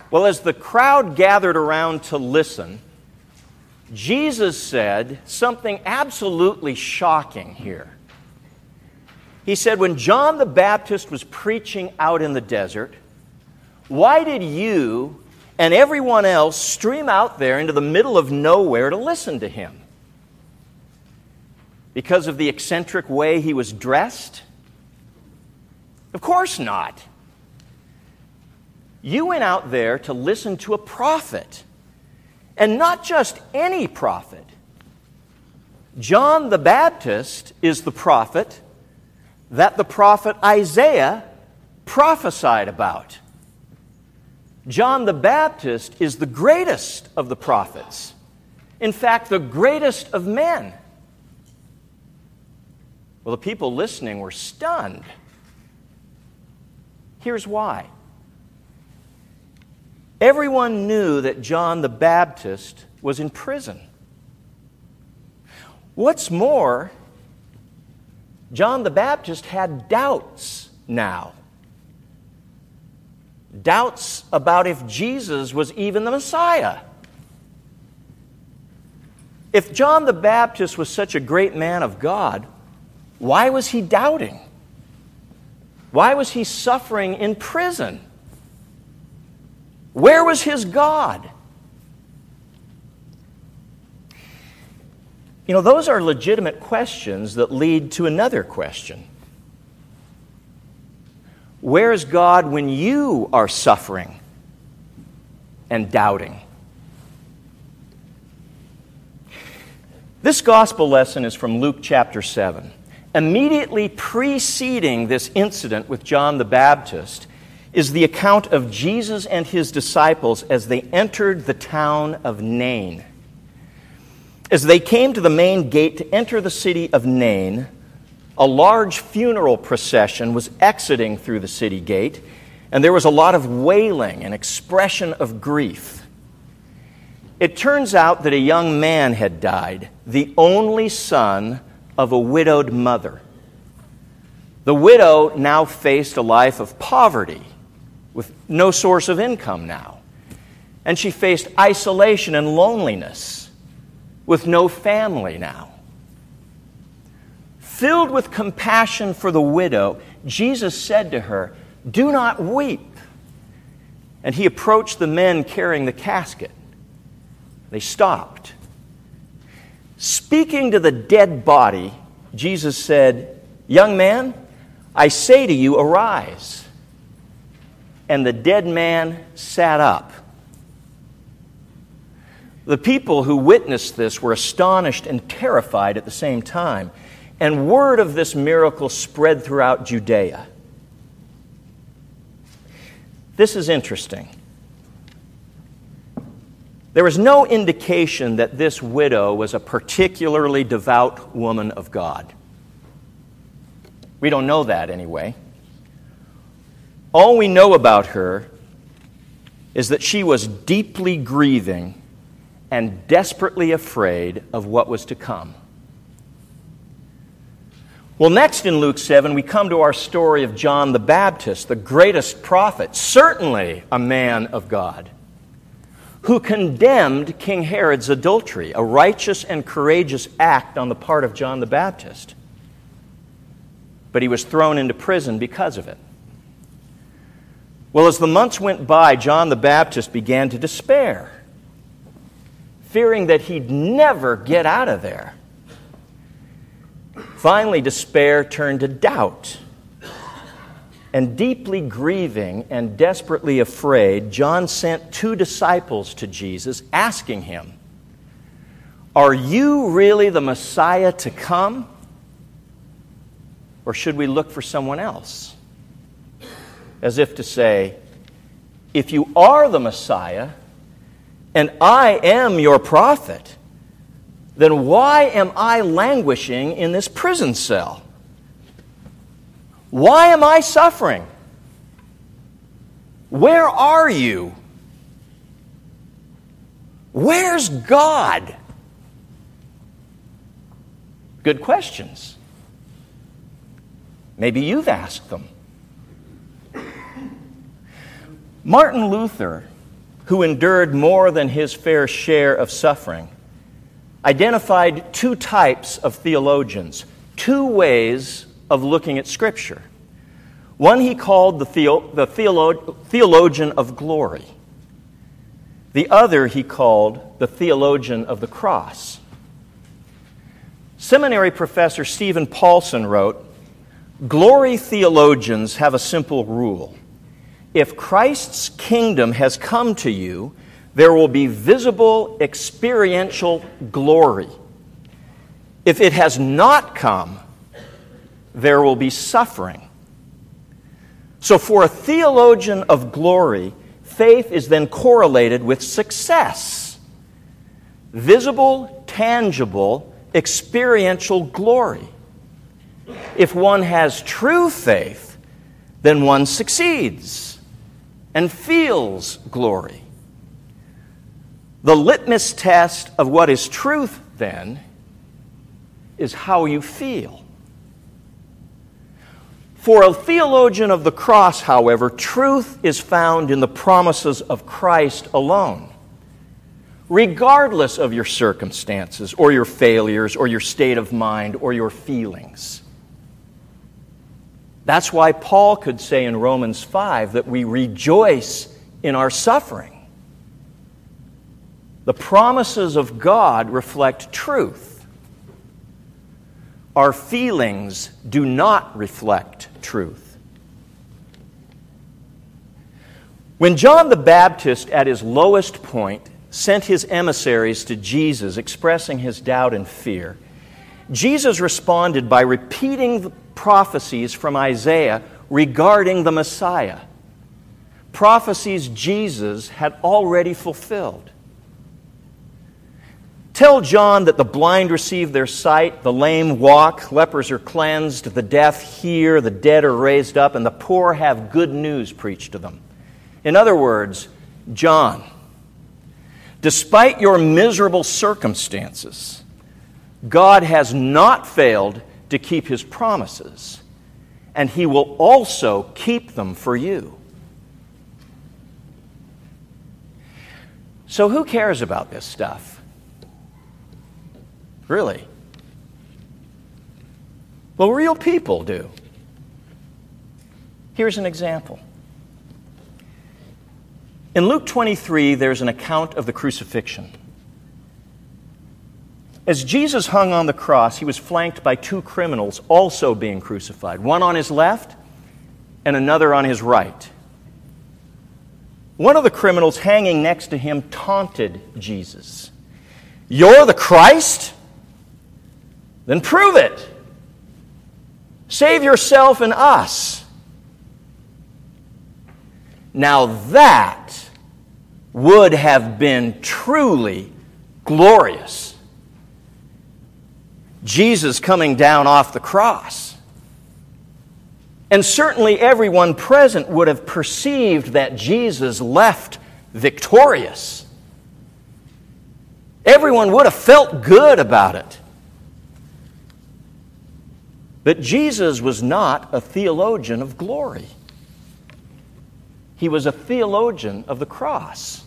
Well, as the crowd gathered around to listen, Jesus said something absolutely shocking here. He said, when John the Baptist was preaching out in the desert, why did you and everyone else stream out there into the middle of nowhere to listen to him? Because of the eccentric way he was dressed? Of course not. You went out there to listen to a prophet, and not just any prophet. John the Baptist is the prophet that the prophet Isaiah prophesied about. John the Baptist is the greatest of the prophets. In fact, the greatest of men. Well, the people listening were stunned. Here's why. Everyone knew that John the Baptist was in prison. What's more, John the Baptist had doubts now. Doubts about if Jesus was even the Messiah. If John the Baptist was such a great man of God, why was he doubting? Why was he suffering in prison? Where was his God? You know, those are legitimate questions that lead to another question. Where is God when you are suffering and doubting? This gospel lesson is from Luke chapter 7. Immediately preceding this incident with John the Baptist is the account of Jesus and his disciples as they entered the town of Nain. As they came to the main gate to enter the city of Nain, a large funeral procession was exiting through the city gate, and there was a lot of wailing and expression of grief. It turns out that a young man had died, the only son of a widowed mother. The widow now faced a life of poverty with no source of income now. And she faced isolation and loneliness with no family now. Filled with compassion for the widow, Jesus said to her, "Do not weep." And he approached the men carrying the casket. They stopped. Speaking to the dead body, Jesus said, "Young man, I say to you, arise." And the dead man sat up. The people who witnessed this were astonished and terrified at the same time. And word of this miracle spread throughout Judea. This is interesting. There is no indication that this widow was a particularly devout woman of God. We don't know that anyway. All we know about her is that she was deeply grieving and desperately afraid of what was to come. Well, next in Luke 7, we come to our story of John the Baptist, the greatest prophet, certainly a man of God, who condemned King Herod's adultery, a righteous and courageous act on the part of John the Baptist. But he was thrown into prison because of it. Well, as the months went by, John the Baptist began to despair, fearing that he'd never get out of there. Finally, despair turned to doubt. And deeply grieving and desperately afraid, John sent 2 disciples to Jesus, asking him, "Are you really the Messiah to come? Or should we look for someone else?" As if to say, if you are the Messiah, and I am your prophet, then why am I languishing in this prison cell? Why am I suffering? Where are you? Where's God? Good questions. Maybe you've asked them. Martin Luther who endured more than his fair share of suffering, identified two types of theologians, two ways of looking at Scripture. One he called the theologian of glory. The other he called the theologian of the cross. Seminary professor Stephen Paulson wrote, "Glory theologians have a simple rule. If Christ's kingdom has come to you, there will be visible, experiential glory. If it has not come, there will be suffering." So for a theologian of glory, faith is then correlated with success. Visible, tangible, experiential glory. If one has true faith, then one succeeds and feels glory. The litmus test of what is truth, then, is how you feel. For a theologian of the cross, however, truth is found in the promises of Christ alone, regardless of your circumstances or your failures or your state of mind or your feelings. That's why Paul could say in Romans 5 that we rejoice in our suffering. The promises of God reflect truth. Our feelings do not reflect truth. When John the Baptist, at his lowest point, sent his emissaries to Jesus expressing his doubt and fear, Jesus responded by repeating the prophecies from Isaiah regarding the Messiah, prophecies Jesus had already fulfilled. Tell John that the blind receive their sight, the lame walk, lepers are cleansed, the deaf hear, the dead are raised up, and the poor have good news preached to them. In other words, John, despite your miserable circumstances, God has not failed to keep His promises, and He will also keep them for you. So who cares about this stuff? Really? Well, real people do. Here's an example. In Luke 23, there's an account of the crucifixion. As Jesus hung on the cross, He was flanked by two criminals also being crucified, one on His left and another on His right. One of the criminals hanging next to Him taunted Jesus. "You're the Christ? Then prove it. Save yourself and us." Now that would have been truly glorious. Jesus coming down off the cross. And certainly everyone present would have perceived that Jesus left victorious. Everyone would have felt good about it. But Jesus was not a theologian of glory. He was a theologian of the cross.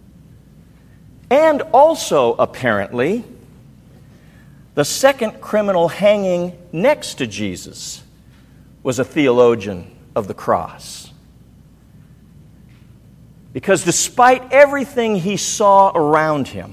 And also, apparently, the second criminal hanging next to Jesus was a theologian of the cross. Because despite everything he saw around him,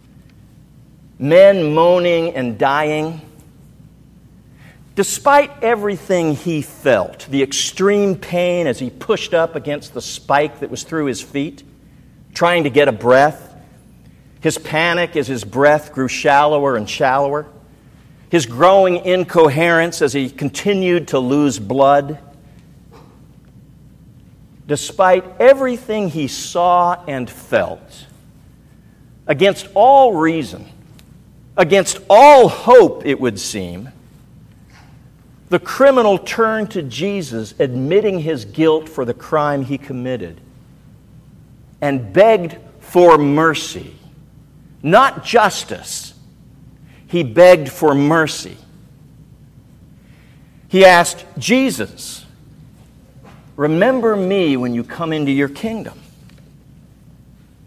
men moaning and dying, despite everything he felt, the extreme pain as he pushed up against the spike that was through his feet, trying to get a breath, his panic as his breath grew shallower and shallower, his growing incoherence as he continued to lose blood, despite everything he saw and felt, against all reason, against all hope, it would seem, the criminal turned to Jesus, admitting his guilt for the crime he committed, and begged for mercy. Not justice. He begged for mercy. He asked Jesus, "Remember me when you come into your kingdom."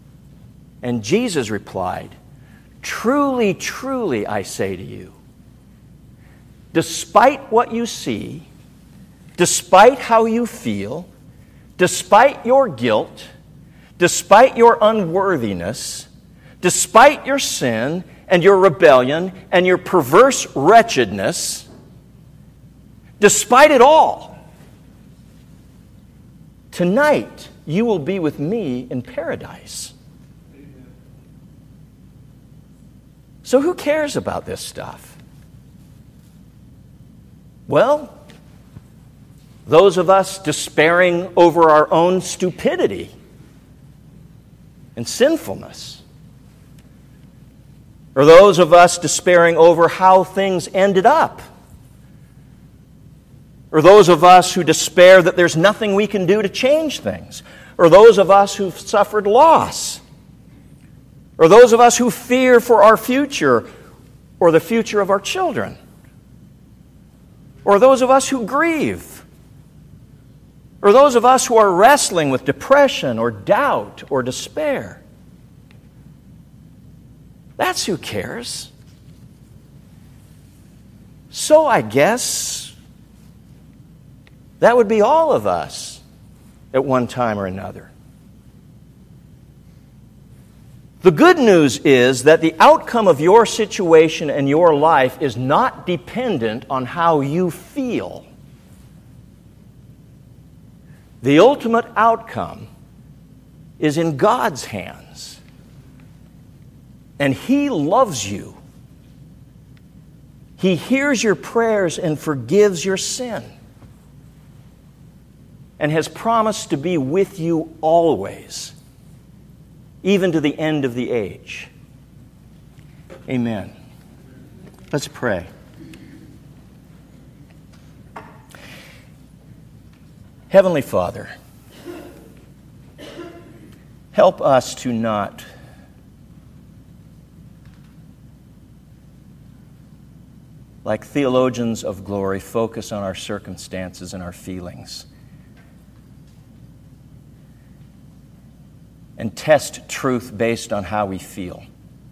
And Jesus replied, "Truly, truly, I say to you, despite what you see, despite how you feel, despite your guilt, despite your unworthiness, despite your sin and your rebellion and your perverse wretchedness, despite it all, tonight you will be with me in paradise." So who cares about this stuff? Well, those of us despairing over our own stupidity and sinfulness, or those of us despairing over how things ended up, or those of us who despair that there's nothing we can do to change things, or those of us who've suffered loss, or those of us who fear for our future or the future of our children, or those of us who grieve, or those of us who are wrestling with depression or doubt or despair. That's who cares. So I guess that would be all of us at one time or another. The good news is that the outcome of your situation and your life is not dependent on how you feel. The ultimate outcome is in God's hands. And He loves you. He hears your prayers and forgives your sin, and has promised to be with you always, even to the end of the age. Amen. Let's pray. Heavenly Father, help us to not like theologians of glory focus on our circumstances and our feelings, and test truth based on how we feel.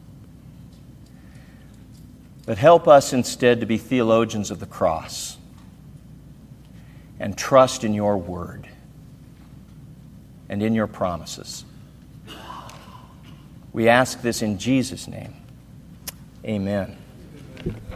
But help us instead to be theologians of the cross and trust in your word and in your promises. We ask this in Jesus' name. Amen.